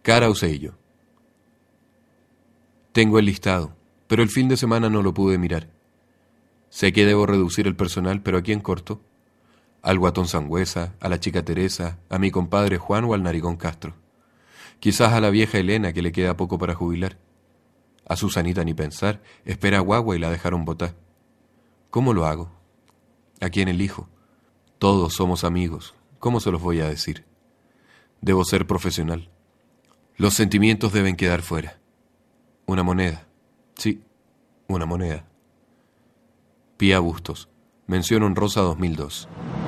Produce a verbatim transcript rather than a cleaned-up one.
Cara Oseillo. Tengo el listado, pero el fin de semana no lo pude mirar. Sé que debo reducir el personal, pero ¿a quién corto? ¿Al guatón Sangüesa, a la chica Teresa, a mi compadre Juan o al narigón Castro? Quizás a la vieja Elena, que le queda poco para jubilar. A Susanita ni pensar, espera guagua y la dejaron botar. ¿Cómo lo hago? ¿A quién elijo? Todos somos amigos, ¿cómo se los voy a decir? Debo ser profesional. Los sentimientos deben quedar fuera. Una moneda. Sí, una moneda. Pía Bustos. Mención honrosa dos mil dos.